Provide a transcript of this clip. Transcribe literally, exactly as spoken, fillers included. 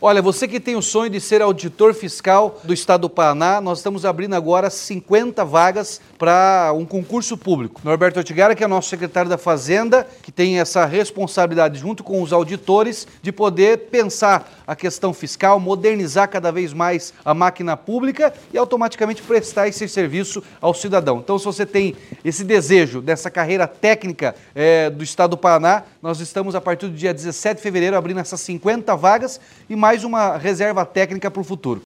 Olha, você que tem o sonho de ser auditor fiscal do Estado do Paraná, nós estamos abrindo agora cinquenta vagas para um concurso público. Norberto Ortigara, que é o nosso secretário da Fazenda, que tem essa responsabilidade junto com os auditores de poder pensar a questão fiscal, modernizar cada vez mais a máquina pública e automaticamente prestar esse serviço ao cidadão. Então, se você tem esse desejo dessa carreira técnica é, do Estado do Paraná, nós estamos a partir do dia dezessete de fevereiro abrindo essas cinquenta vagas e mais uma reserva técnica para o futuro.